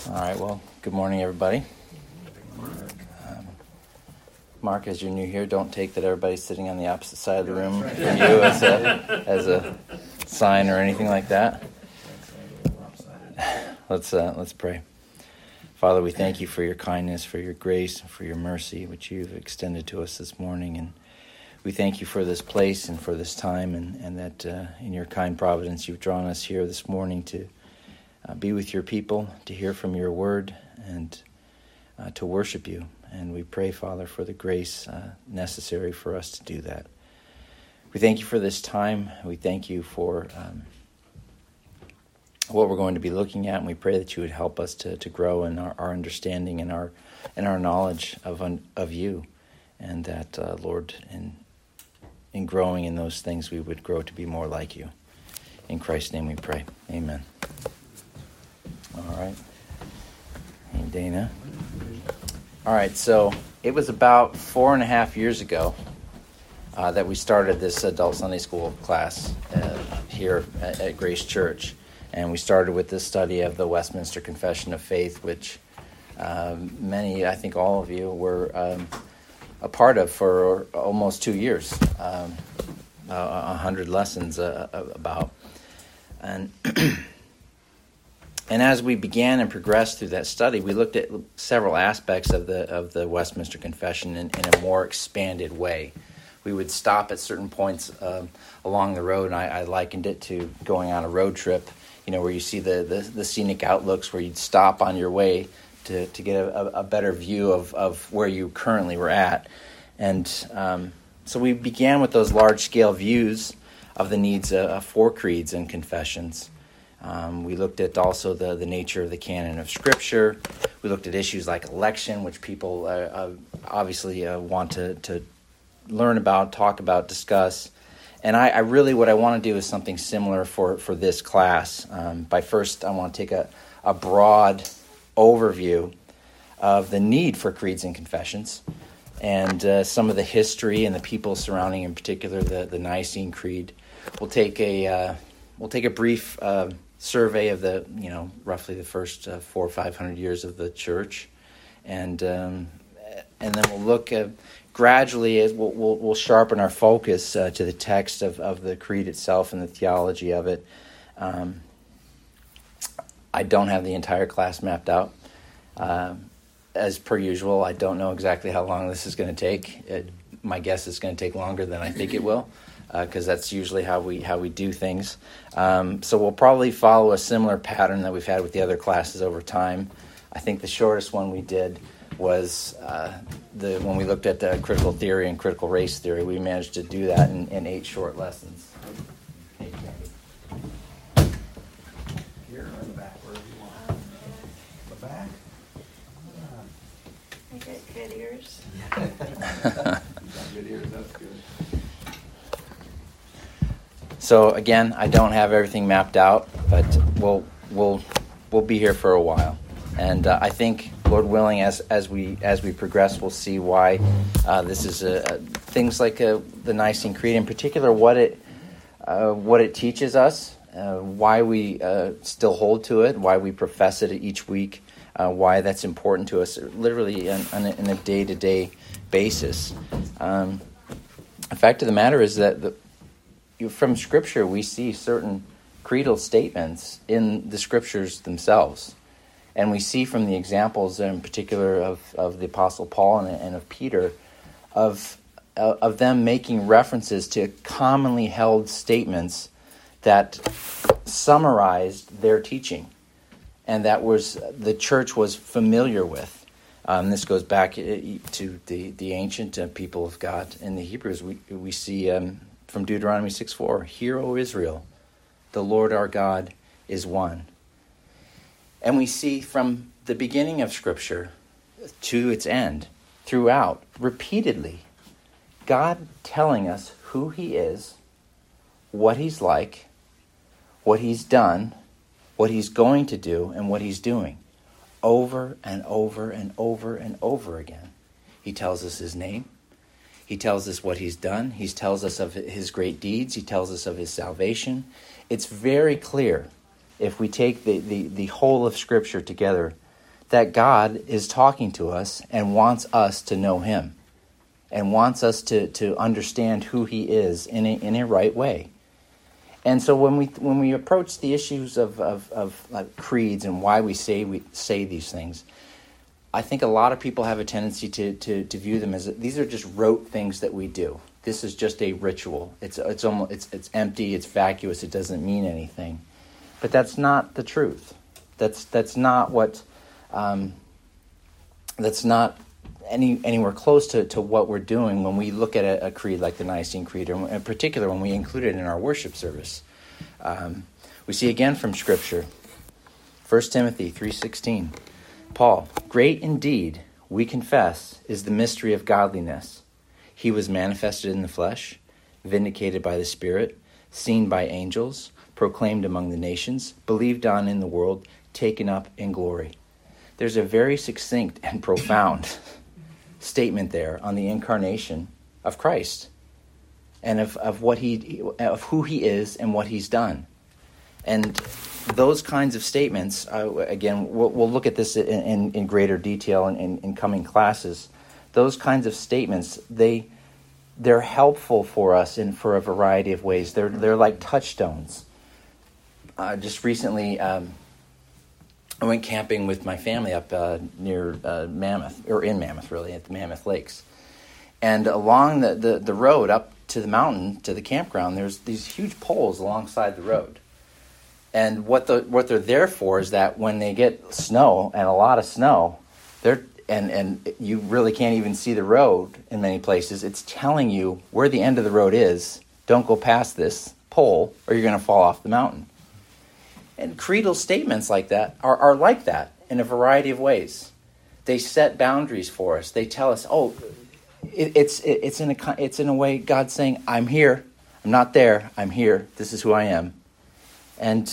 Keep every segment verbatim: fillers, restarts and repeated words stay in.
All right, well, good morning, everybody. Um, Mark, as you're new here, don't take that everybody's sitting on the opposite side of the room from you as a, as a sign or anything like that. Let's uh, let's pray. Father, we thank you for your kindness, for your grace, and for your mercy, which you've extended to us this morning. And we thank you for this place and for this time, and, and that uh, in your kind providence you've drawn us here this morning to Uh, be with your people, to hear from your word, and uh, to worship you. And we pray, Father, for the grace uh, necessary for us to do that. We thank you for this time. We thank you for um, what we're going to be looking at, and we pray that you would help us to, to grow in our, our understanding and our and our knowledge of of you, and that, uh, Lord, in in growing in those things, we would grow to be more like you. In Christ's name we pray. Amen. All right. Hey, Dana. All right, so it was about four and a half years ago uh, that we started this adult Sunday school class uh, here at, at Grace Church. And we started with this study of the Westminster Confession of Faith, which um, many, I think all of you, were um, a part of for almost two years. Um, a uh, hundred lessons uh, about. And... And as we began and progressed through that study, we looked at several aspects of the of the Westminster Confession in, in a more expanded way. We would stop at certain points um, along the road, and I, I likened it to going on a road trip, you know, where you see the, the, the scenic outlooks, where you'd stop on your way to, to get a, a better view of, of where you currently were at. And um, so we began with those large-scale views of the needs uh, for creeds and confessions. Um, we looked at also the, the nature of the canon of Scripture. We looked at issues like election, which people uh, uh, obviously uh, want to, to learn about, talk about, discuss. And I, I really, what I want to do is something similar for, for this class. Um, by first, I want to take a, a broad overview of the need for creeds and confessions, and uh, some of the history and the people surrounding, in particular, the, the Nicene Creed. We'll take a uh, we'll take a brief Uh, survey of the, you know, roughly the first uh, four or five hundred years of the church, and um, and then we'll look at gradually as we'll, we'll we'll sharpen our focus uh, to the text of, of the creed itself and the theology of it. Um, I don't have the entire class mapped out. Uh, as per usual, I don't know exactly how long this is going to take. It, my guess is going to take longer than I think it will, because uh, that's usually how we how we do things. Um, so we'll probably follow a similar pattern that we've had with the other classes over time. I think the shortest one we did was uh, the when we looked at the critical theory and critical race theory. We managed to do that in, in eight short lessons. Here or in the back, wherever you want. The back? I get good ears. You got good ears, that's good. So again, I don't have everything mapped out, but we'll we'll we'll be here for a while, and uh, I think, Lord willing, as as we as we progress, we'll see why uh, this is a, a, things like a, the Nicene Creed, in particular, what it uh, what it teaches us, uh, why we uh, still hold to it, why we profess it each week, uh, why that's important to us, literally on, on, a, on a day-to-day basis. Um, the fact of the matter is that the from Scripture, we see certain creedal statements in the Scriptures themselves. And we see from the examples, in particular, of, of the Apostle Paul and, and of Peter, of, uh, of them making references to commonly held statements that summarized their teaching, and that was the church was familiar with. Um, this goes back to the, the ancient uh, people of God. In the Hebrews, we, we see... Um, From Deuteronomy six four, "Hear, O Israel, the Lord our God is one." And we see from the beginning of Scripture to its end, throughout, repeatedly, God telling us who He is, what He's like, what He's done, what He's going to do, and what He's doing, over and over and over and over again. He tells us His name. He tells us what He's done. He tells us of His great deeds. He tells us of His salvation. It's very clear, if we take the, the, the whole of Scripture together, that God is talking to us and wants us to know him and wants us to, to understand who he is in a, in a right way. And so when we when we approach the issues of, of, of like creeds and why we say we say these things, I think a lot of people have a tendency to, to, to view them as these are just rote things that we do. This is just a ritual. It's it's almost it's it's empty. It's vacuous. It doesn't mean anything. But that's not the truth. That's that's not what. Um, that's not any anywhere close to, to what we're doing when we look at a, a creed like the Nicene Creed, or in particular when we include it in our worship service. Um, we see again from Scripture, First Timothy three sixteen. Paul, great indeed, we confess, is the mystery of godliness. He was manifested in the flesh, vindicated by the Spirit, seen by angels, proclaimed among the nations, believed on in the world, taken up in glory. There's a very succinct and profound statement there on the incarnation of Christ and of, of what he of who he is and what he's done. And those kinds of statements, uh, again, we'll, we'll look at this in, in, in greater detail in, in, in coming classes. Those kinds of statements, they they're helpful for us in for a variety of ways. They're they're like touchstones. Uh, just recently, um, I went camping with my family up uh, near uh, Mammoth, or in Mammoth, really, at the Mammoth Lakes. And along the, the, the road up to the mountain, to the campground, there's these huge poles alongside the road. And what the what they're there for is that when they get snow, and a lot of snow, they're and, and you really can't even see the road in many places, it's telling you where the end of the road is. Don't go past this pole or you're going to fall off the mountain. And creedal statements like that are, are like that in a variety of ways. They set boundaries for us. They tell us, oh, it, it's it, it's in a it's in a way God's saying, I'm here, I'm not there, I'm here. This is who I am. And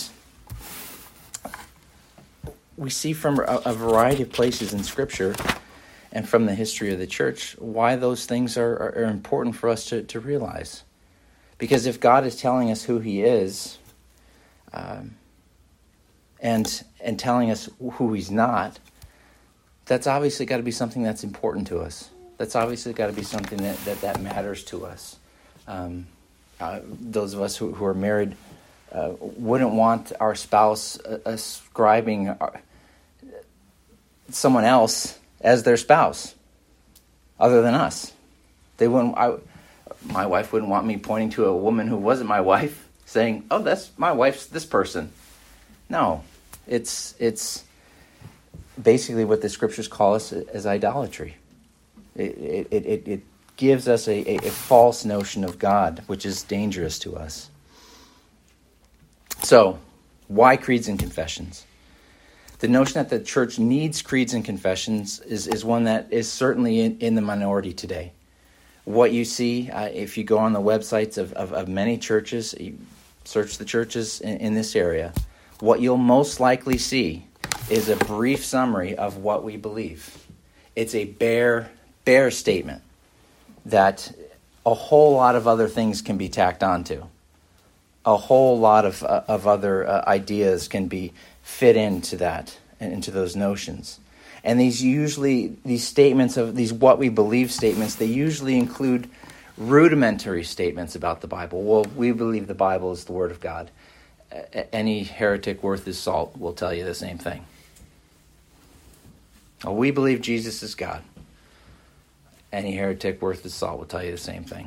we see from a, a variety of places in Scripture and from the history of the church why those things are, are, are important for us to, to realize. Because if God is telling us who he is, um, and and telling us who he's not, that's obviously got to be something that's important to us. That's obviously got to be something that, that, that matters to us. Um, uh, those of us who, who are married uh, wouldn't want our spouse uh, ascribing our, someone else as their spouse other than us. They wouldn't. I, my wife wouldn't want me pointing to a woman who wasn't my wife, saying, "Oh, that's my wife's this person." No, it's it's basically what the Scriptures call us as idolatry. It it it, it gives us a, a, a false notion of God, which is dangerous to us. So, why creeds and confessions? The notion that the church needs creeds and confessions is, is one that is certainly in, in the minority today. What you see, uh, if you go on the websites of, of, of many churches, you search the churches in, in this area, what you'll most likely see is a brief summary of what we believe. It's a bare, bare statement that a whole lot of other things can be tacked onto. A whole lot of uh, of other uh, ideas can be fit into that and into those notions. And these usually, these statements of, these what we believe statements, they usually include rudimentary statements about the Bible. Well, we believe the Bible is the Word of God. A- any heretic worth his salt will tell you the same thing. Well, we believe Jesus is God. Any heretic worth his salt will tell you the same thing.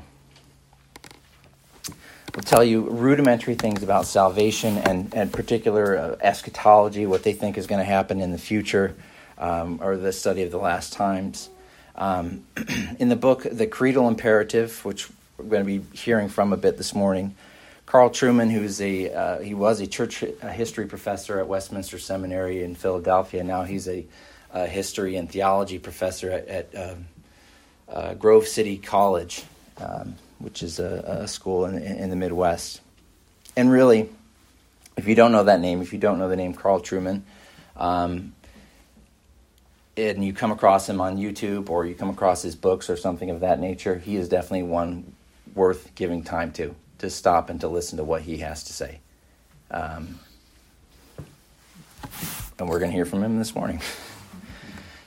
Will tell you rudimentary things about salvation and, and particular uh, eschatology, what they think is going to happen in the future, um, or the study of the last times. Um, in the book, The Creedal Imperative, which we're going to be hearing from a bit this morning, Carl Trueman, who's a uh, he was a church a history professor at Westminster Seminary in Philadelphia. Now he's a, a history and theology professor at, at uh, uh, Grove City College. Um, which is a, a school in, in the Midwest. And really, if you don't know that name, if you don't know the name Carl Trueman, um, and you come across him on YouTube or you come across his books or something of that nature, he is definitely one worth giving time to, to stop and to listen to what he has to say. Um, and we're going to hear from him this morning.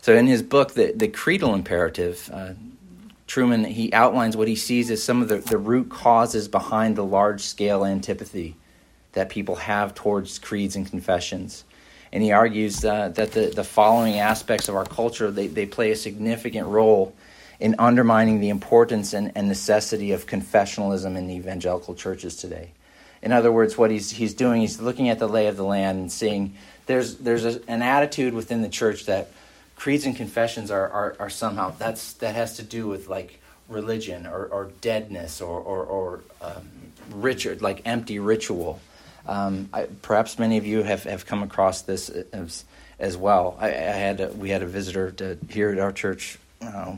So in his book, The, the Creedal Imperative, uh, Trueman, he outlines what he sees as some of the, the root causes behind the large-scale antipathy that people have towards creeds and confessions. And he argues uh, that the, the following aspects of our culture, they, they play a significant role in undermining the importance and, and necessity of confessionalism in the evangelical churches today. In other words, what he's he's doing, he's looking at the lay of the land and seeing there's there's a, an attitude within the church that creeds and confessions are, are, are somehow, that's that has to do with like religion or, or deadness or, or, or um, ritual, like empty ritual. Um, I, perhaps many of you have, have come across this as, as well. I, I had a, we had a visitor to, here at our church uh,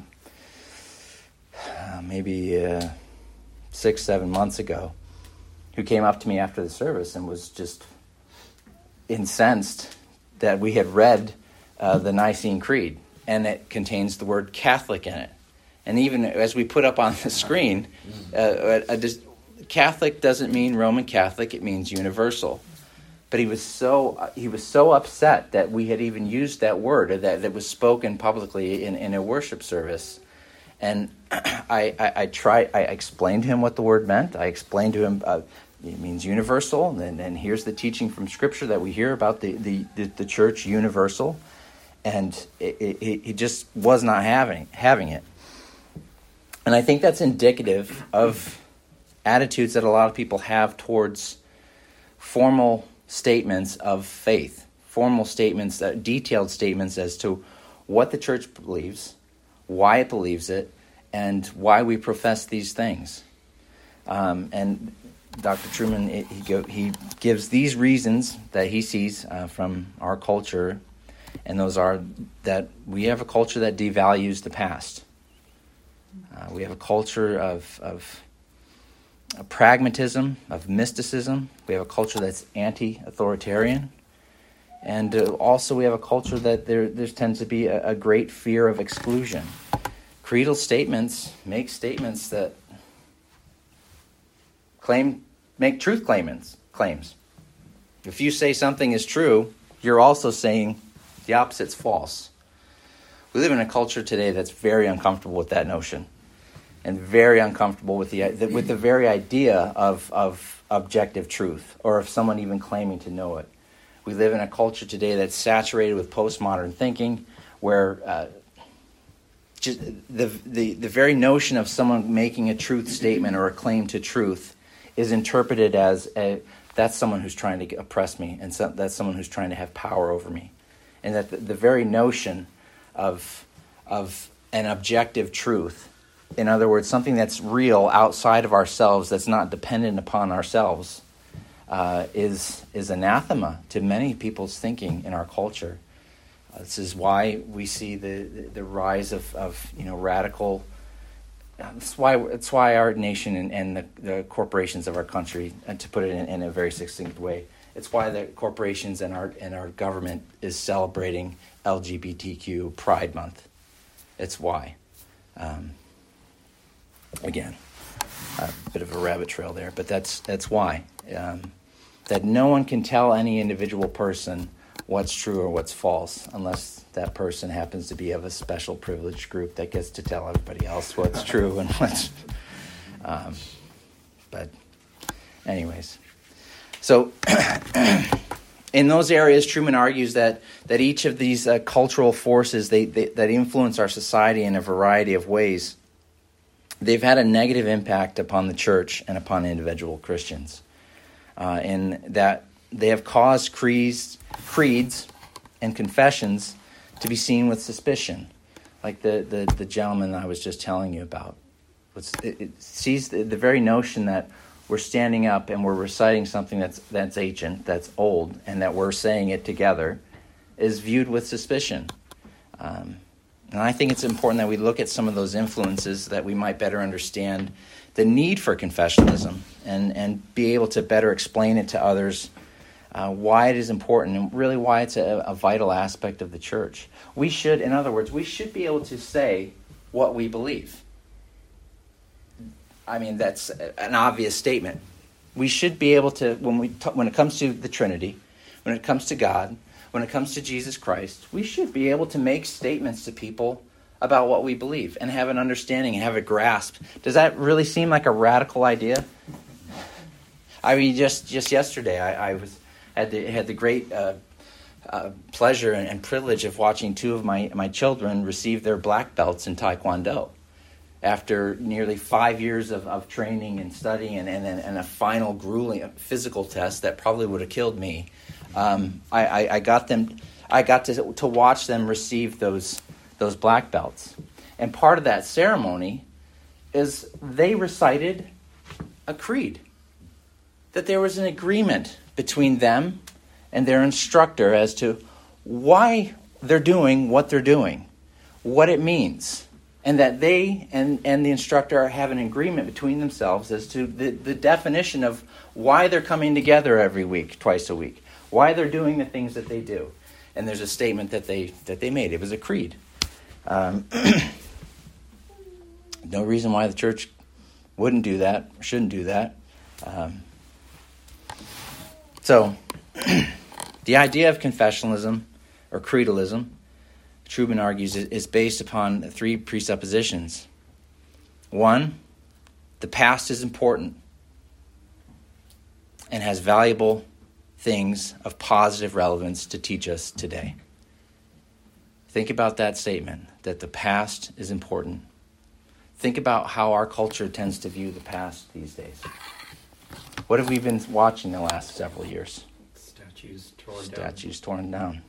uh, maybe uh, six, seven months ago, who came up to me after the service and was just incensed that we had read uh, the Nicene Creed, and it contains the word Catholic in it. And even as we put up on the screen, uh, a, a, Catholic doesn't mean Roman Catholic; it means universal. But he was so he was so upset that we had even used that word, or that that was spoken publicly in, in a worship service. And I, I, I tried. I explained to him what the word meant. I explained to him uh, it means universal, and, and here's the teaching from Scripture that we hear about the the, the, the church universal. And it, it, he just was not having having it. And I think that's indicative of attitudes that a lot of people have towards formal statements of faith, formal statements, uh, detailed statements as to what the church believes, why it believes it, and why we profess these things. Um, and Doctor Trueman, it, he, go, he gives these reasons that he sees uh, from our culture, and those are that we have a culture that devalues the past. Uh, we have a culture of, of of pragmatism, of mysticism. We have a culture that's anti-authoritarian. And uh, also we have a culture that there, there tends to be a, a great fear of exclusion. Creedal statements make statements that claim make truth claimants, claims. If you say something is true, you're also saying the opposite's false. We live in a culture today that's very uncomfortable with that notion, and very uncomfortable with the with the very idea of, of objective truth, or of someone even claiming to know it. We live in a culture today that's saturated with postmodern thinking, where uh, just the, the the very notion of someone making a truth statement or a claim to truth is interpreted as a, that's someone who's trying to oppress me, and so, that's someone who's trying to have power over me, and that the, the very notion of of an objective truth, in other words, something that's real outside of ourselves, that's not dependent upon ourselves, uh, is is anathema to many people's thinking in our culture. Uh, this is why we see the, the, the rise of, of you know radical. That's why it's why our nation and, and the, the corporations of our country, and to put it in, in a very succinct way, it's why the corporations and our and our government is celebrating L G B T Q Pride Month. It's why. Um, Again, a bit of a rabbit trail there, but that's that's why. Um, that no one can tell any individual person what's true or what's false unless that person happens to be of a special privileged group that gets to tell everybody else what's true and what's... Um, but anyways. So in those areas, Trueman argues that, that each of these uh, cultural forces they, they, that influence our society in a variety of ways, they've had a negative impact upon the church and upon individual Christians, uh, in that they have caused creeds, creeds and confessions to be seen with suspicion, like the, the, the gentleman I was just telling you about. It's, it, it sees the, the very notion that we're standing up and we're reciting something that's that's ancient, that's old, and that we're saying it together, is viewed with suspicion. Um, And I think it's important that we look at some of those influences that we might better understand the need for confessionalism and, and be able to better explain it to others uh, why it is important and really why it's a, a vital aspect of the church. We should, in other words, we should be able to say what we believe. I mean, that's an obvious statement. We should be able to, when we t- when it comes to the Trinity, when it comes to God, when it comes to Jesus Christ, we should be able to make statements to people about what we believe and have an understanding and have a grasp. Does that really seem like a radical idea? I mean, just just yesterday, I, I was had the had the great uh, uh, pleasure and, and privilege of watching two of my, my children receive their black belts in Taekwondo after nearly five years of, of training and studying and, and, and a final grueling physical test that probably would have killed me. Um, I, I, I got them. I got to to watch them receive those those black belts, and part of that ceremony is they recited a creed. That there was an agreement between them and their instructor as to why they're doing what they're doing, what it means, and that they and, and the instructor have an agreement between themselves as to the, the definition of why they're coming together every week, twice a week, why they're doing the things that they do. And there's a statement that they that they made. It was a creed. Um, no reason why the church wouldn't do that, shouldn't do that. Um, So, the idea of confessionalism, or creedalism, Truman argues, is based upon three presuppositions. One, the past is important and has valuable things of positive relevance to teach us today. Think about that statement, that the past is important. Think about how our culture tends to view the past these days. What have we been watching the last several years? Statues torn down. Statues torn down.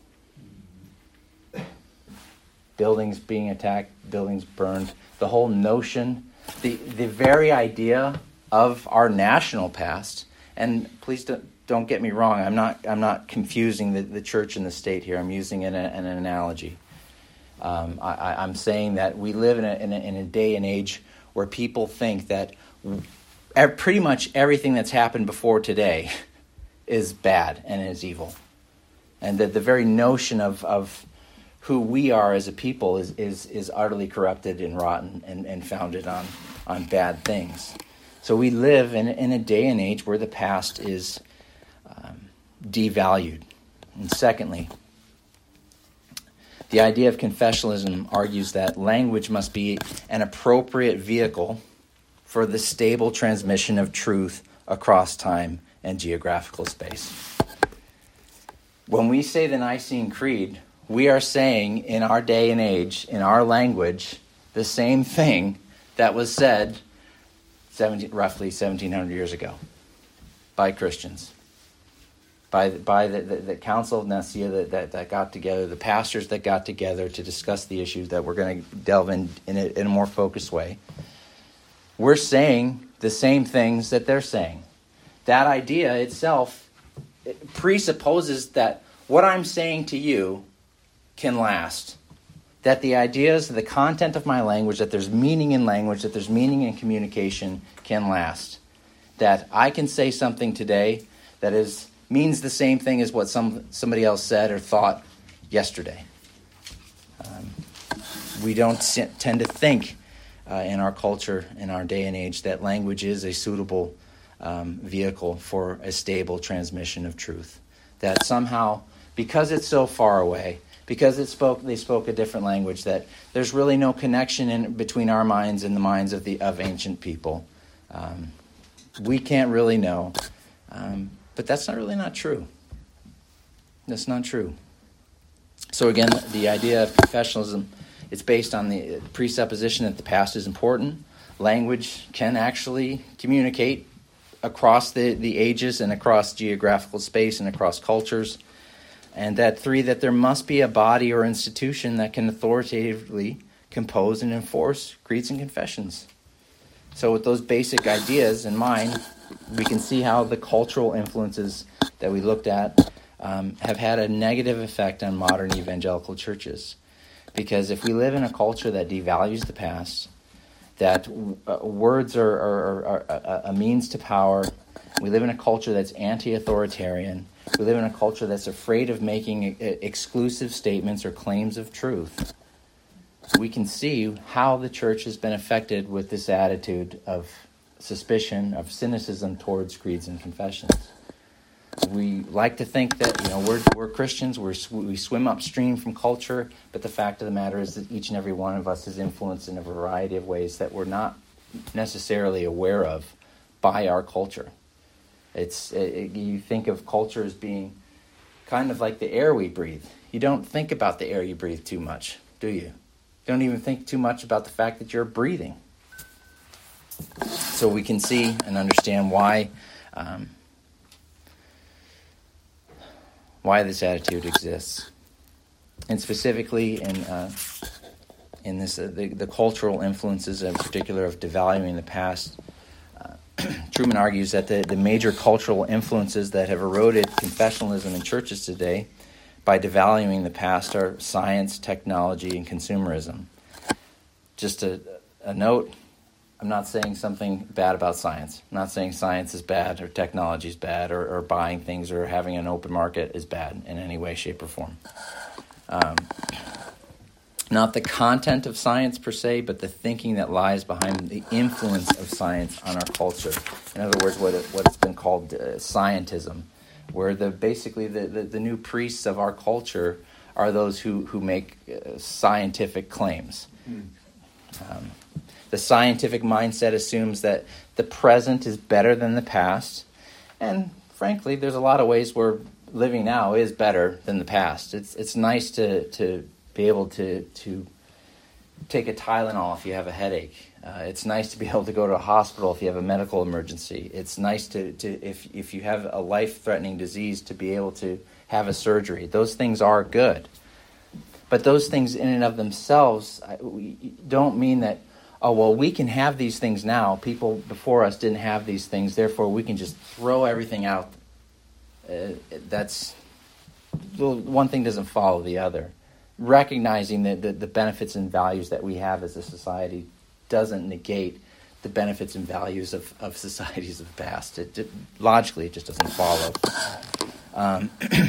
Buildings being attacked, buildings burned. The whole notion, the, the very idea of our national past, and please don't, don't get me wrong, I'm not I'm not confusing the, the church and the state here. I'm using an, an analogy. Um, I, I'm saying that we live in a, in a in a day and age where people think that pretty much everything that's happened before today is bad and is evil. And that the very notion of, of who we are as a people is is, is utterly corrupted and rotten and, and founded on, on bad things. So we live in, in a day and age where the past is um, devalued. And secondly, the idea of confessionalism argues that language must be an appropriate vehicle for the stable transmission of truth across time and geographical space. When we say the Nicene Creed, we are saying in our day and age, in our language, the same thing that was said seventeen, roughly seventeen hundred years ago by Christians, by, by the, the, the Council of Nicaea that, that, that got together, the pastors that got together to discuss the issues that we're going to delve in in a, in a more focused way. We're saying the same things that they're saying. That idea itself it presupposes that what I'm saying to you can last. That the ideas, the content of my language, that there's meaning in language, that there's meaning in communication can last. That I can say something today that is means the same thing as what some somebody else said or thought yesterday. Um, we don't tend to think Uh, in our culture, in our day and age, that language is a suitable um, vehicle for a stable transmission of truth. That somehow, because it's so far away, because it spoke, they spoke a different language, that there's really no connection in between our minds and the minds of the of ancient people. Um, we can't really know, um, but that's not really not true. That's not true. So again, the idea of confessionalism, it's based on the presupposition that the past is important. Language can actually communicate across the, the ages and across geographical space and across cultures. And that three, that there must be a body or institution that can authoritatively compose and enforce creeds and confessions. So with those basic ideas in mind, we can see how the cultural influences that we looked at um, have had a negative effect on modern evangelical churches. Because if we live in a culture that devalues the past, that uh, words are, are, are, are a means to power, we live in a culture that's anti-authoritarian, we live in a culture that's afraid of making exclusive statements or claims of truth, we can see how the church has been affected with this attitude of suspicion, of cynicism towards creeds and confessions. we like to think that, you know, we're we're Christians, we're, we swim upstream from culture, but the fact of the matter is that each and every one of us is influenced in a variety of ways that we're not necessarily aware of by our culture. It's it, you think of culture as being kind of like the air we breathe. You don't think about the air you breathe too much, do you? You don't even think too much about the fact that you're breathing. So we can see and understand why um, why this attitude exists, and specifically in uh, in this uh, the, the cultural influences, in particular, of devaluing the past. Uh, Truman argues that the, the major cultural influences that have eroded confessionalism in churches today by devaluing the past are science, technology, and consumerism. Just a, a note, I'm not saying something bad about science. I'm not saying science is bad or technology is bad or, or buying things or having an open market is bad in any way, shape, or form. Um, not the content of science per se, but the thinking that lies behind the influence of science on our culture. In other words, what it, what's been called uh, scientism, where the basically the, the, the new priests of our culture are those who, who make uh, scientific claims. Mm. Um, the scientific mindset assumes that the present is better than the past, and frankly, there's a lot of ways where living now is better than the past. It's it's nice to to be able to to take a Tylenol if you have a headache. Uh, it's nice to be able to go to a hospital if you have a medical emergency. It's nice to, to if if you have a life-threatening disease, to be able to have a surgery. Those things are good. But those things in and of themselves don't mean that, oh, well, we can have these things now. People before us didn't have these things, therefore we can just throw everything out. Uh, that's, one thing doesn't follow the other. Recognizing that the, the benefits and values that we have as a society doesn't negate the benefits and values of, of societies of the past. It, it, logically, it just doesn't follow. Um,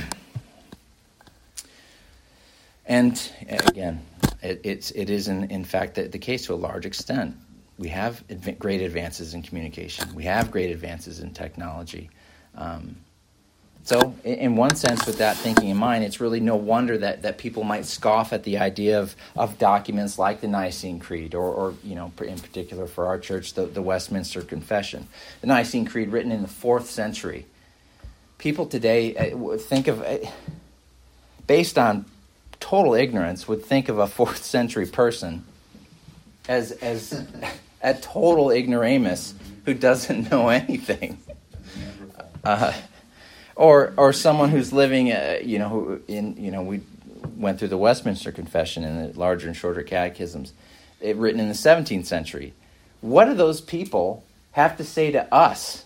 and again, it, it's, it is in, in fact the, the case to a large extent. We have adv- great advances in communication. We have great advances in technology. Um, So, in one sense, with that thinking in mind, it's really no wonder that, that people might scoff at the idea of, of documents like the Nicene Creed, or, or you know, in particular for our church, the, the Westminster Confession. The Nicene Creed, written in the fourth century. People today think of, based on total ignorance, would think of a fourth century person as as a total ignoramus who doesn't know anything. Uh, Or, or someone who's living, uh, you know, who in, you know, we went through the Westminster Confession and the larger and shorter catechisms, it, written in the seventeenth century. What do those people have to say to us?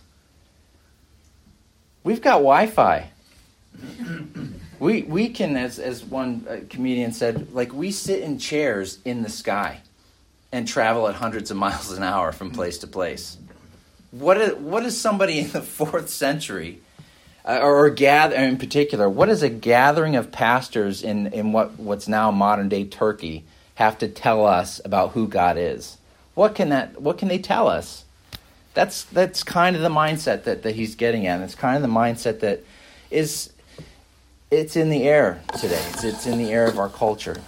We've got Wi-Fi. we we can, as as one uh, comedian said, like we sit in chairs in the sky, and travel at hundreds of miles an hour from place to place. What is, what is somebody in the fourth century? Uh, or, or gather in particular, what does a gathering of pastors in, in what, what's now modern day Turkey have to tell us about who God is? What can that what can they tell us? That's that's kind of the mindset that, that he's getting at. It's kind of the mindset that is it's in the air today. It's, it's in the air of our culture.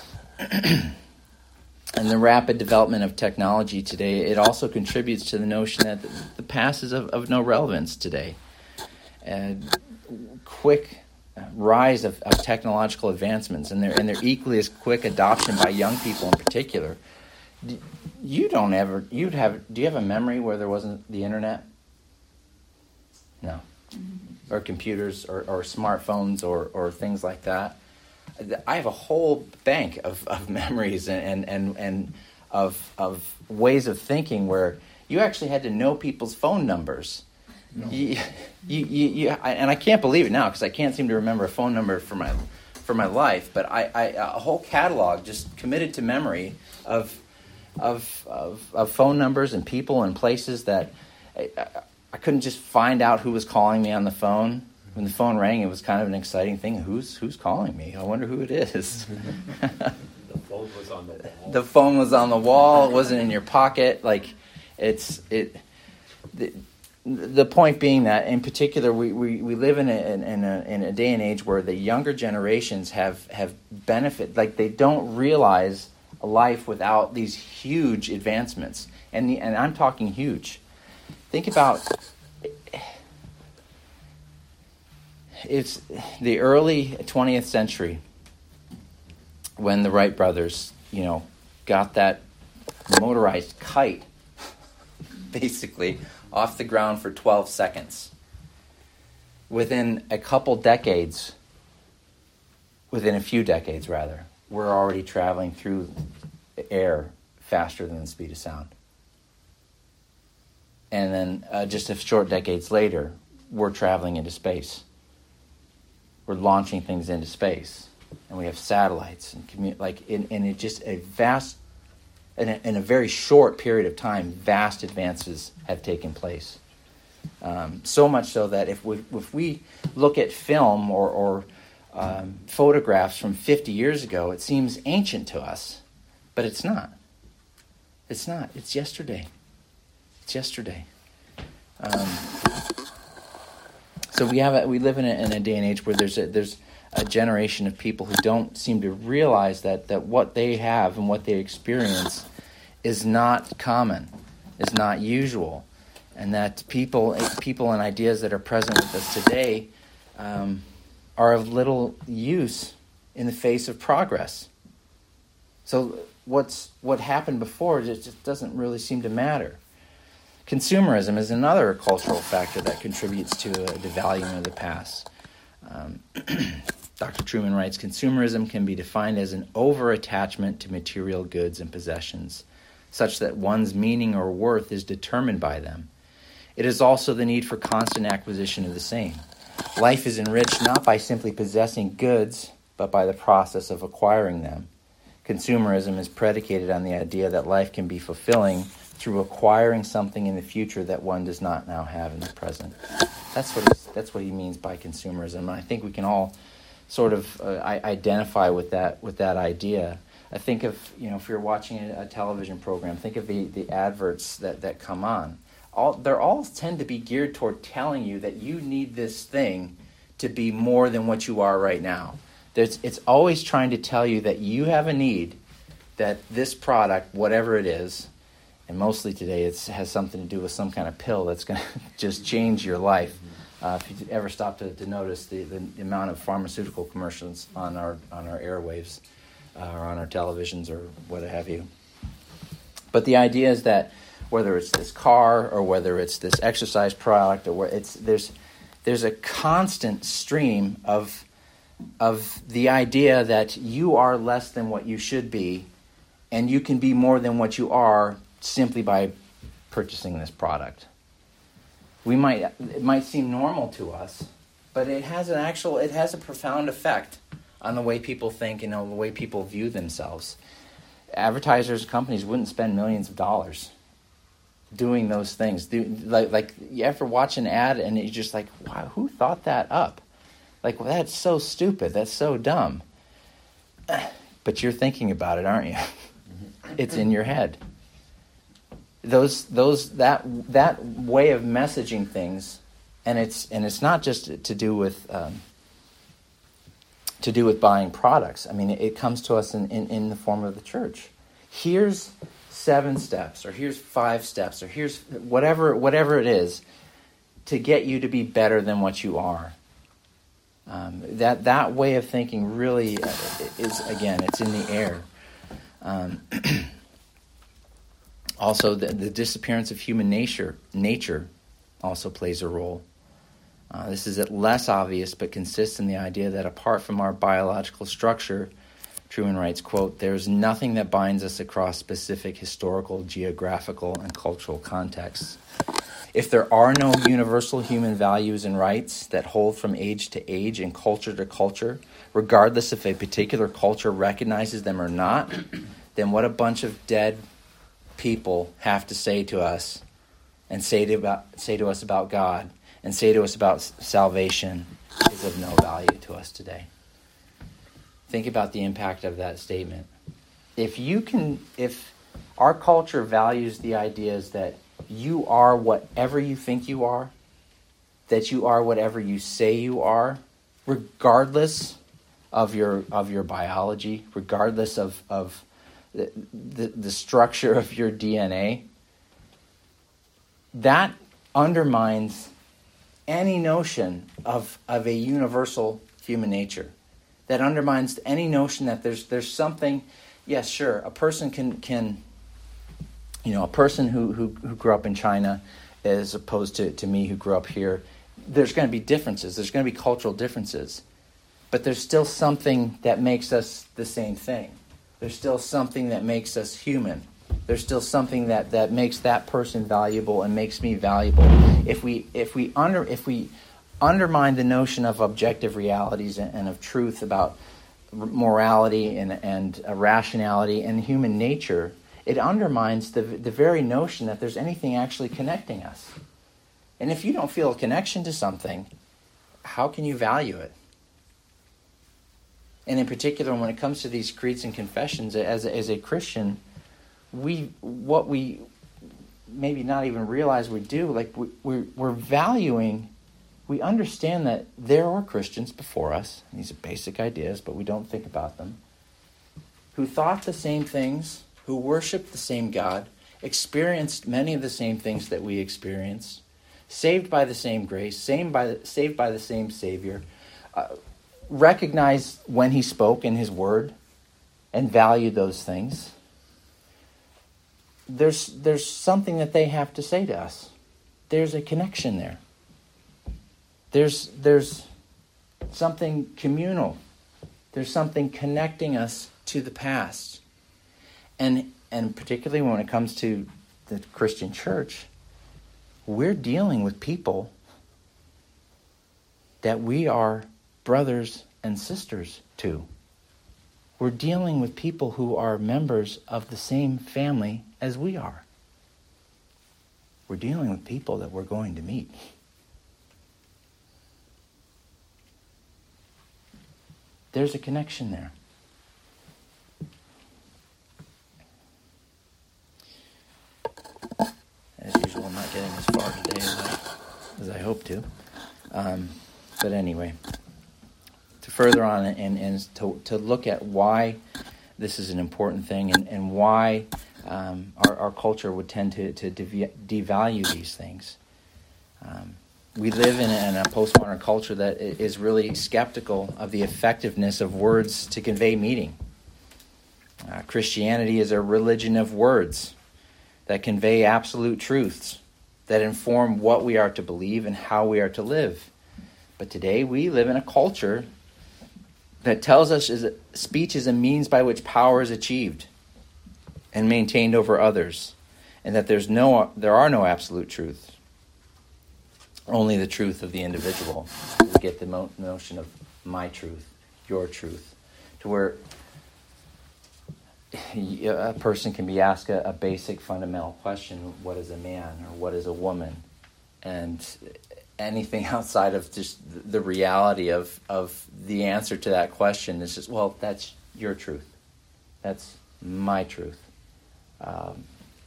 And the rapid development of technology today, it also contributes to the notion that the, the past is of, of no relevance today. And quick rise of, of technological advancements, and their and their equally as quick adoption by young people in particular. You don't ever you'd have do you have a memory where there wasn't the internet? No, mm-hmm. Or computers or, or smartphones or, or things like that. I have a whole bank of, of memories and, and, and, and of of ways of thinking where you actually had to know people's phone numbers. No. You, you, you, you, and I can't believe it now because I can't seem to remember a phone number for my for my life. But I, I a whole catalog just committed to memory of of of, of phone numbers and people and places that I, I couldn't just find out who was calling me on the phone. When the phone rang, it was kind of an exciting thing. Who's who's calling me? I wonder who it is. The phone was on the wall. The phone was on the wall. It wasn't in your pocket. Like it's it. it the point being that, in particular, we, we, we live in a, in, a, in a day and age where the younger generations have, have benefit, like they don't realize a life without these huge advancements. And, the, and I'm talking huge. Think about, it's the early twentieth century when the Wright brothers, you know, got that motorized kite, basically, off the ground for twelve seconds. Within a couple decades, within a few decades rather, we're already traveling through the air faster than the speed of sound. And then uh, just a short decades later, we're traveling into space. We're launching things into space. And we have satellites and commu- like in, in it just a vast, in a, in a very short period of time, vast advances have taken place. Um, so much so that if we if we look at film or, or um, photographs from fifty years ago, it seems ancient to us, but it's not. It's not. It's yesterday. It's yesterday. Um, so we have a, we live in a, in a day and age where there's a, there's a generation of people who don't seem to realize that that what they have and what they experience is not common, is not usual, and that people people and ideas that are present with us today um, are of little use in the face of progress. So what's what happened before just, just doesn't really seem to matter. Consumerism is another cultural factor that contributes to a devaluing of the past. Um, Doctor Truman writes, consumerism can be defined as an over-attachment to material goods and possessions, such that one's meaning or worth is determined by them. It is also the need for constant acquisition of the same. Life is enriched not by simply possessing goods, but by the process of acquiring them. Consumerism is predicated on the idea that life can be fulfilling through acquiring something in the future that one does not now have in the present. That's what he's, that's what he means by consumerism. And I think we can all sort of uh, identify with that with that idea. I think of, you know, if you're watching a, a television program, think of the, the adverts that, that come on. All they're all tend to be geared toward telling you that you need this thing to be more than what you are right now. There's, it's always trying to tell you that you have a need, that this product, whatever it is, and mostly today it has something to do with some kind of pill that's going to just change your life. Uh, if you ever stop to, to notice the, the amount of pharmaceutical commercials on our on our airwaves uh, or on our televisions or what have you. But the idea is that whether it's this car or whether it's this exercise product or where it's there's there's a constant stream of of the idea that you are less than what you should be, and you can be more than what you are simply by purchasing this product. We might it might seem normal to us, but it has an actual it has a profound effect on the way people think and, you know, the way people view themselves. Advertisers, companies wouldn't spend millions of dollars doing those things. Do, like like you ever watch an ad and you're just like, wow, who thought that up? Like, well, that's so stupid. That's so dumb. But you're thinking about it, aren't you? It's in your head. Those those that that way of messaging things, and it's and it's not just to do with um, to do with buying products. I mean, it, it comes to us in, in, in the form of the church. Here's seven steps, or here's five steps, or here's whatever whatever it is to get you to be better than what you are. Um, that that way of thinking really is, again, it's in the air. Um, also, the, the disappearance of human nature nature also plays a role. Uh, this is less obvious, but consists in the idea that apart from our biological structure, Truman writes, quote, "There's nothing that binds us across specific historical, geographical, and cultural contexts. If there are no universal human values and rights that hold from age to age and culture to culture, regardless if a particular culture recognizes them or not, then what a bunch of dead people have to say to us and say to, about, say to us about God and say to us about salvation is of no value to us today." Think about the impact of that statement. If you can, if our culture values the ideas that you are whatever you think you are, that you are whatever you say you are, regardless of your of your biology, regardless of, of the, the, the structure of your D N A, that undermines any notion of, of a universal human nature. That undermines any notion that there's there's something. Yes, sure, a person can can you know a person who who, who grew up in China as opposed to, to me who grew up here, there's going to be differences. There's going to be cultural differences. But there's still something that makes us the same thing. There's still something that makes us human. There's still something that, that makes that person valuable and makes me valuable. If we if we under if we undermine the notion of objective realities and, and of truth about morality and and uh, rationality and human nature, it undermines the the very notion that there's anything actually connecting us. And if you don't feel a connection to something, how can you value it? And in particular, when it comes to these creeds and confessions, as a, as a Christian, we what we maybe not even realize we do, like we, we're, we're valuing, we understand that there are Christians before us. These are basic ideas, but we don't think about them. Who thought the same things, who worshiped the same God, experienced many of the same things that we experienced, saved by the same grace, saved by the, saved by the same Savior, uh, recognized when he spoke in his word, and valued those things. There's there's something that they have to say to us. There's a connection there. There's there's something communal. There's something connecting us to the past. And and particularly when it comes to the Christian church, we're dealing with people that we are brothers and sisters to. We're dealing with people who are members of the same family as we are. We're dealing with people that we're going to meet. There's a connection there. As usual, I'm not getting as far today as I, as I hope to. Um, but anyway, to further on and, and to, to look at why this is an important thing and, and why um, our, our culture would tend to, to dev- devalue these things. Um, we live in a, in a postmodern culture that is really skeptical of the effectiveness of words to convey meaning. Uh, Christianity is a religion of words that convey absolute truths, that inform what we are to believe and how we are to live. But today we live in a culture that tells us is that speech is a means by which power is achieved and maintained over others, and that there's no there are no absolute truths, only the truth of the individual. We get the mo- notion of my truth, your truth, to where a person can be asked a, a basic fundamental question: what is a man, or what is a woman? And anything outside of just the reality of, of the answer to that question is just, well, that's your truth. That's my truth. Um,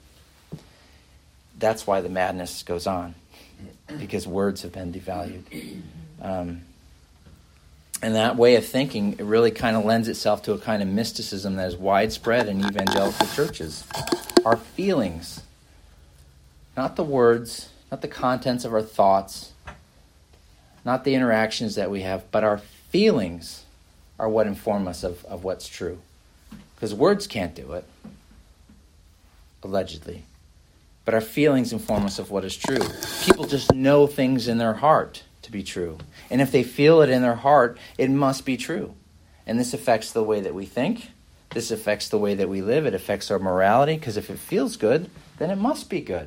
that's why the madness goes on, because words have been devalued. Um, and that way of thinking, it really kind of lends itself to a kind of mysticism that is widespread in evangelical churches. Our feelings, not the words, not the contents of our thoughts, not the interactions that we have, but our feelings are what inform us of, of what's true. Because words can't do it, allegedly. But our feelings inform us of what is true. People just know things in their heart to be true. And if they feel it in their heart, it must be true. And this affects the way that we think. This affects the way that we live. It affects our morality, because if it feels good, then it must be good.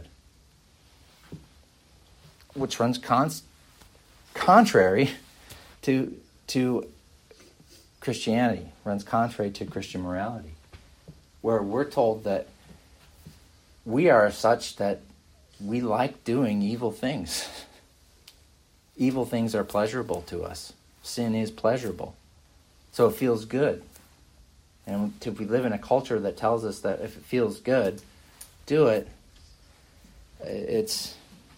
Which runs const- contrary to to Christianity, runs contrary to Christian morality, where we're told that we are such that we like doing evil things. Evil things are pleasurable to us. Sin is pleasurable. So it feels good. And if we live in a culture that tells us that if it feels good, do it, it's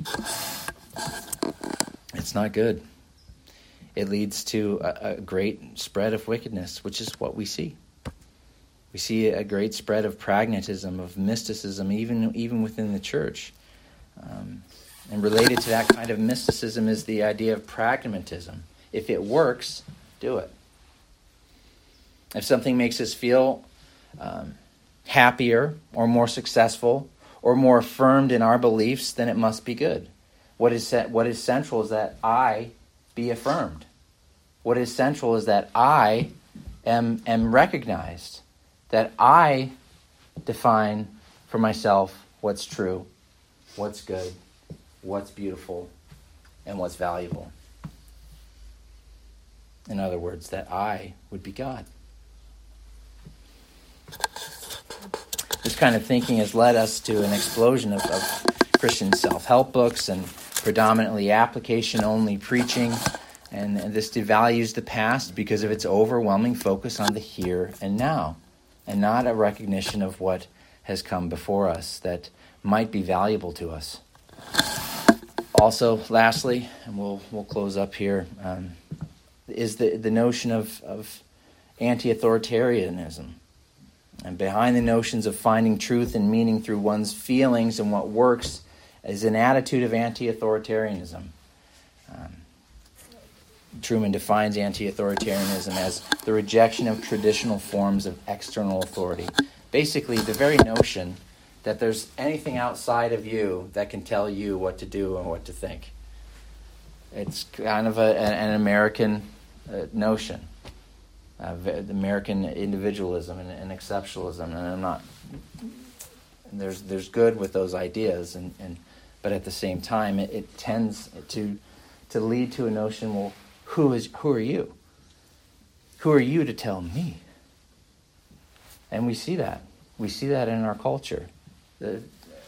it's not good. It leads to a, a great spread of wickedness, which is what we see. We see a great spread of pragmatism, of mysticism, even even within the church. Um, and related to that kind of mysticism is the idea of pragmatism. If it works, do it. If something makes us feel um, happier or more successful or more affirmed in our beliefs, then it must be good. What is what is central is that I be affirmed. What is central is that I am am recognized, that I define for myself what's true, what's good, what's beautiful, and what's valuable. In other words, that I would be God. This kind of thinking has led us to an explosion of, of Christian self-help books and predominantly application-only preaching, and, and this devalues the past because of its overwhelming focus on the here and now, and not a recognition of what has come before us that might be valuable to us. Also, lastly, and we'll we'll close up here, um, is the, the notion of, of anti-authoritarianism. And behind the notions of finding truth and meaning through one's feelings and what works is an attitude of anti-authoritarianism. Um, Truman defines anti-authoritarianism as the rejection of traditional forms of external authority. Basically, the very notion that there's anything outside of you that can tell you what to do and what to think. It's kind of a, an American uh, notion. Uh, American individualism and, and exceptionalism, and I'm not. There's there's good with those ideas, and, and but at the same time, it, it tends to to lead to a notion. Well, who is who are you? Who are you to tell me? And we see that we see that in our culture. The,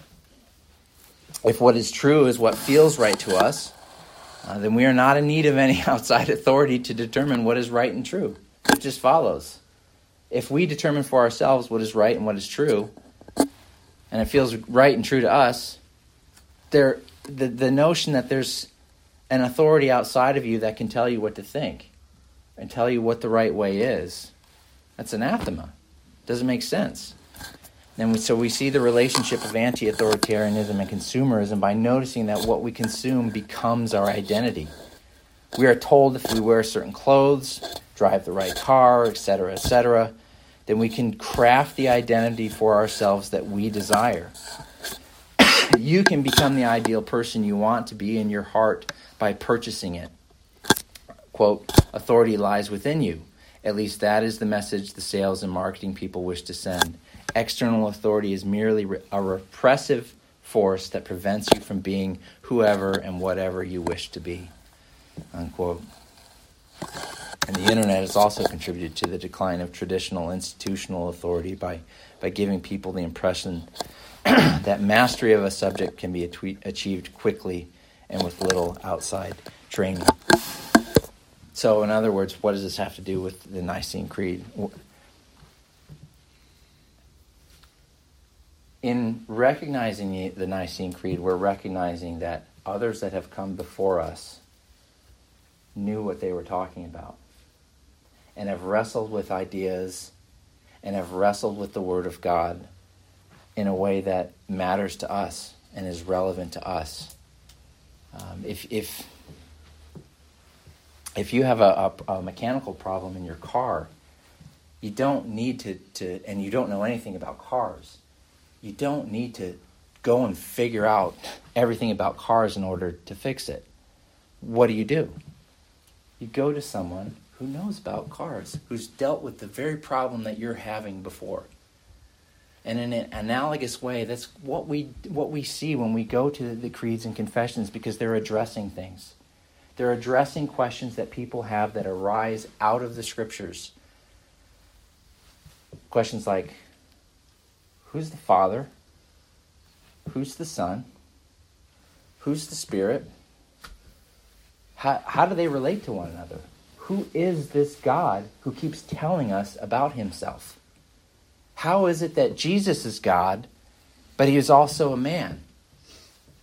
if what is true is what feels right to us, uh, then we are not in need of any outside authority to determine what is right and true. It just follows. If we determine for ourselves what is right and what is true, and it feels right and true to us, there the, the notion that there's an authority outside of you that can tell you what to think and tell you what the right way is, that's anathema. Doesn't make sense. And we, so we see the relationship of anti-authoritarianism and consumerism by noticing that what we consume becomes our identity. We are told if we wear certain clothes, drive the right car, et cetera, et cetera, then we can craft the identity for ourselves that we desire. You can become the ideal person you want to be in your heart by purchasing it. Quote, authority lies within you. At least that is the message the sales and marketing people wish to send. External authority is merely a repressive force that prevents you from being whoever and whatever you wish to be. Unquote. And the internet has also contributed to the decline of traditional institutional authority by, by giving people the impression that mastery of a subject can be achieved quickly and with little outside training. So, in other words, what does this have to do with the Nicene Creed? In recognizing the Nicene Creed, we're recognizing that others that have come before us knew what they were talking about and have wrestled with ideas and have wrestled with the Word of God in a way that matters to us and is relevant to us. Um, if if if you have a, a, a mechanical problem in your car, you don't need to, to, and you don't know anything about cars, you don't need to go and figure out everything about cars in order to fix it. What do you do? You go to someone who knows about cars, who's dealt with the very problem that you're having before. And in an analogous way, that's what we what we see when we go to the creeds and confessions, because they're addressing things. They're addressing questions that people have that arise out of the Scriptures. Questions like, who's the Father? Who's the Son? Who's the Spirit? How, how do they relate to one another? Who is this God who keeps telling us about himself? How is it that Jesus is God, but he is also a man?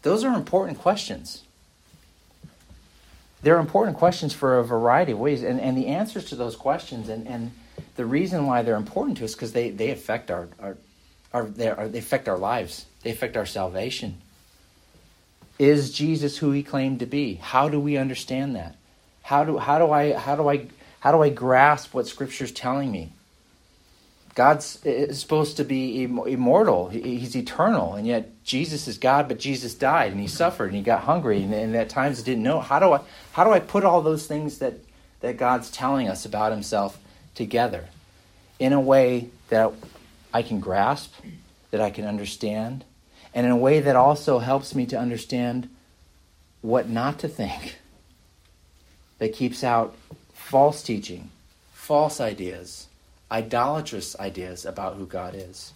Those are important questions. They're important questions for a variety of ways. And, and the answers to those questions and, and the reason why they're important to us because they, they affect our, our, our, they, are, they affect our lives. They affect our salvation. Is Jesus who he claimed to be? How do we understand that? How do how do I how do I how do I grasp what Scripture's telling me? God's is supposed to be immortal. He's eternal, and yet Jesus is God. But Jesus died, and he suffered, and he got hungry, and, and at times didn't know. How do I how do I put all those things that that God's telling us about himself together in a way that I can grasp, that I can understand, and in a way that also helps me to understand what not to think, that keeps out false teaching, false ideas, idolatrous ideas about who God is.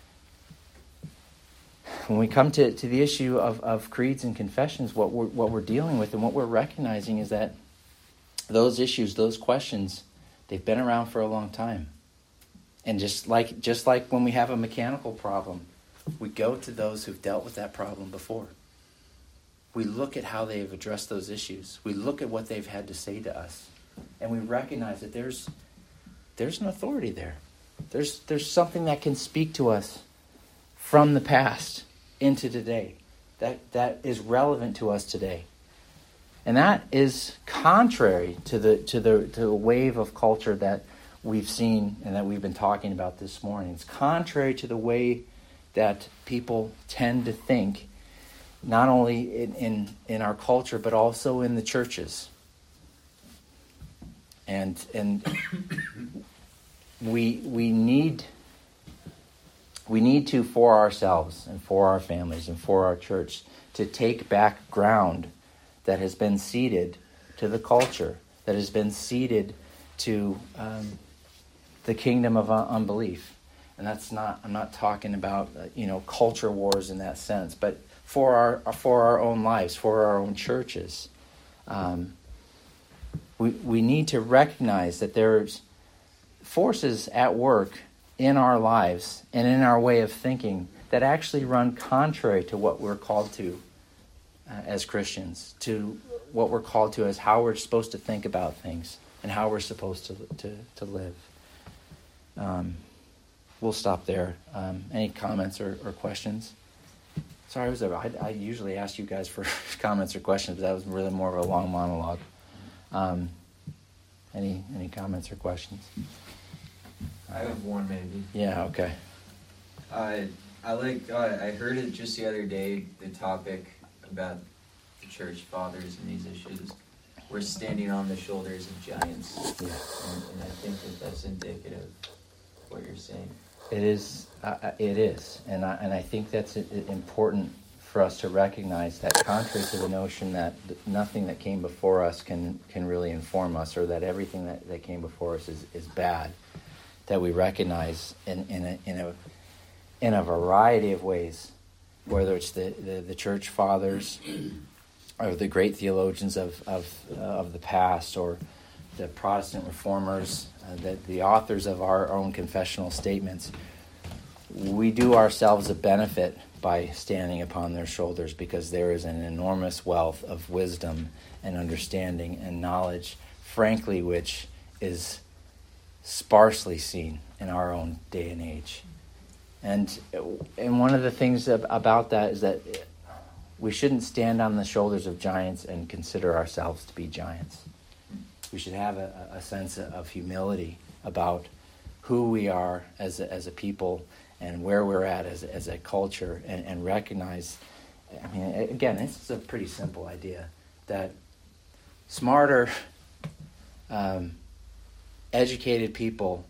When we come to, to the issue of, of creeds and confessions, what we're, what we're dealing with and what we're recognizing is that those issues, those questions, they've been around for a long time. And just like just like when we have a mechanical problem, we go to those who've dealt with that problem before. We look at how they've addressed those issues. We look at what they've had to say to us. And we recognize that there's there's an authority there. There's there's something that can speak to us from the past into today. That that is relevant to us today. And that is contrary to the to the to the wave of culture that we've seen and that we've been talking about this morning. It's contrary to the way that people tend to think, not only in, in, in our culture, but also in the churches. And and we we need we need to, for ourselves and for our families and for our church, to take back ground that has been ceded to the culture, that has been ceded to um, the kingdom of uh, unbelief. And that's not, I'm not talking about, uh, you know, culture wars in that sense, but for our for our own lives, for our own churches. Um, we we need to recognize that there's forces at work in our lives and in our way of thinking that actually run contrary to what we're called to uh, as Christians, to what we're called to as how we're supposed to think about things and how we're supposed to to, to live. Um, we'll stop there. Um, any comments or, or questions? Sorry, I, was a, I, I usually ask you guys for comments or questions, but that was really more of a long monologue. Um, any any comments or questions? I have one, maybe. Yeah, okay. Uh, I like. Uh, I heard it just the other day. The topic about the church fathers and these issues. We're standing on the shoulders of giants, Yeah. and, and I think that that's indicative of what you're saying. It is. Uh, it is, and I and I think that's important for us to recognize that, contrary to the notion that nothing that came before us can can really inform us, or that everything that, that came before us is, is bad, that we recognize in in a, in a in a variety of ways, whether it's the, the, the church fathers or the great theologians of of uh, of the past, or the Protestant reformers, uh, the, the authors of our own confessional statements. We do ourselves a benefit by standing upon their shoulders, because there is an enormous wealth of wisdom and understanding and knowledge, frankly, which is sparsely seen in our own day and age. And and one of the things about that is that we shouldn't stand on the shoulders of giants and consider ourselves to be giants. We should have a, a sense of humility about who we are as a, as a people and where we're at as, as a culture, and, and recognize, I mean, again, this is a pretty simple idea, that smarter, um, educated people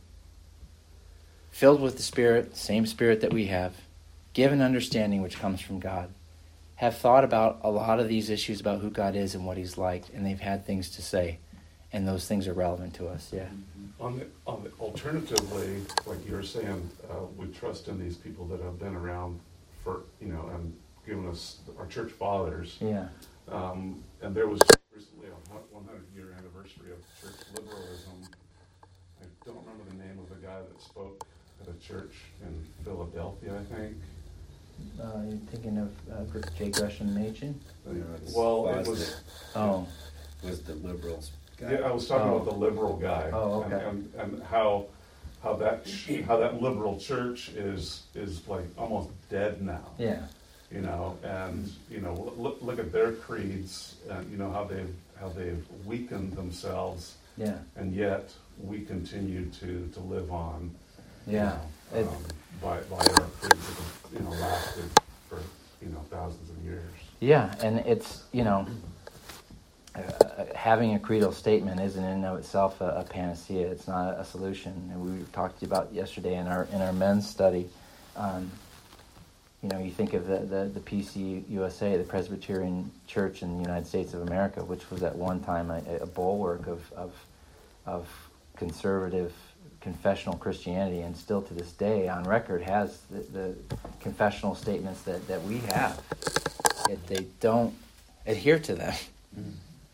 filled with the Spirit, same Spirit that we have, given understanding which comes from God, have thought about a lot of these issues about who God is and what he's like, and they've had things to say, and those things are relevant to us. Yeah. On the, on the alternatively, like you're saying, uh, we trust in these people that have been around for, you know, and given us our church fathers. Yeah. Um, and there was recently a one hundred year anniversary of church liberalism. I don't remember the name of the guy that spoke at a church in Philadelphia, I think. Uh, you're thinking of uh, Gr- J. Gresham Machen? Well, it was, Oh, Was the liberals guy. yeah, I was talking Oh. about the liberal guy. Oh, and- okay. And, and how, how that, ch- how that liberal church is, is like almost dead now. yeah. You know, and, you know, look, look at their creeds, and, you know, how they've, how they've weakened themselves, Yeah. and yet we continue to, to live on. Yeah. You It- know, um, by, by our creeds that have, you know, lasted for, you know, thousands of years. Yeah, and it's, you know, uh, having a creedal statement isn't in and of itself a, a panacea. It's not a solution. And we talked about yesterday in our in our men's study. Um, you know, you think of the, the, the P C U S A, the Presbyterian Church in the United States of America, which was at one time a, a bulwark of, of of conservative confessional Christianity, and still to this day on record has the, the confessional statements that, that we have. Yet they don't adhere to them. Mm.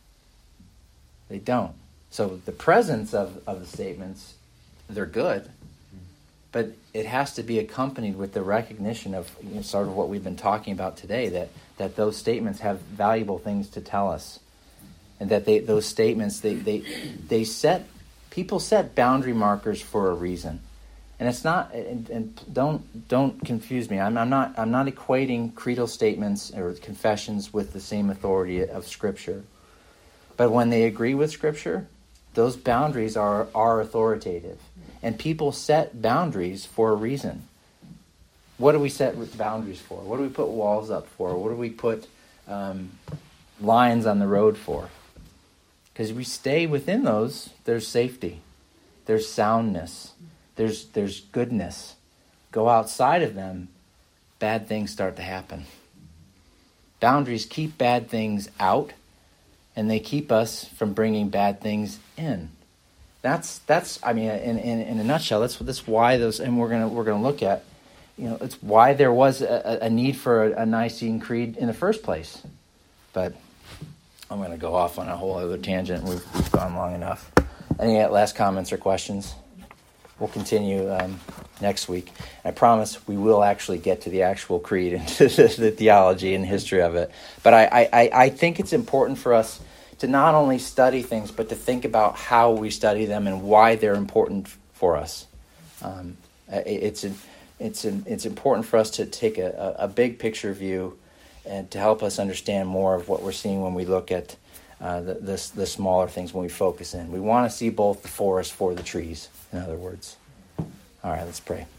They don't. So the presence of, of the statements, they're good, but it has to be accompanied with the recognition of, you know, sort of what we've been talking about today, that, that those statements have valuable things to tell us. And that they those statements, they, they, they set, people set boundary markers for a reason. And it's not, and, and don't don't confuse me. I'm, I'm not I'm not equating creedal statements or confessions with the same authority of Scripture. But when they agree with Scripture, those boundaries are, are authoritative. And people set boundaries for a reason. What do we set boundaries for? What do we put walls up for? What do we put um, lines on the road for? Because if we stay within those, there's safety. There's soundness. There's there's goodness. Go outside of them, bad things start to happen. Boundaries keep bad things out, and they keep us from bringing bad things in. That's that's I mean, in in, in a nutshell, that's that's why those, and we're gonna we're gonna look at, you know, it's why there was a, a need for a, a Nicene Creed in the first place. But I'm gonna go off on a whole other tangent. We've, we've gone long enough. Any last comments or questions? We'll continue um, next week. I promise we will actually get to the actual creed and to the, the theology and history of it. But I, I, I think it's important for us to not only study things, but to think about how we study them and why they're important for us. Um, it, it's it's it's important for us to take a, a big picture view and to help us understand more of what we're seeing when we look at uh, the, the the smaller things when we focus in. We want to see both the forest for the trees. In other words. All right, let's pray.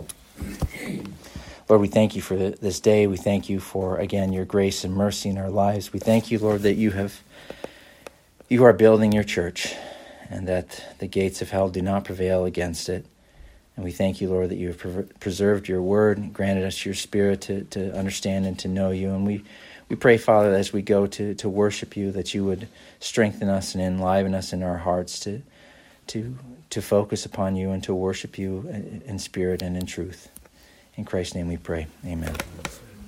Lord, we thank you for this day. We thank you for, again, your grace and mercy in our lives. We thank you, Lord, that you have, you are building your church and that the gates of hell do not prevail against it. And we thank you, Lord, that you have pre- preserved your word and granted us your spirit to, to understand and to know you. And we, we pray, Father, as we go to, to worship you, that you would strengthen us and enliven us in our hearts to to to focus upon you and to worship you in spirit and in truth. In Christ's name we pray. Amen.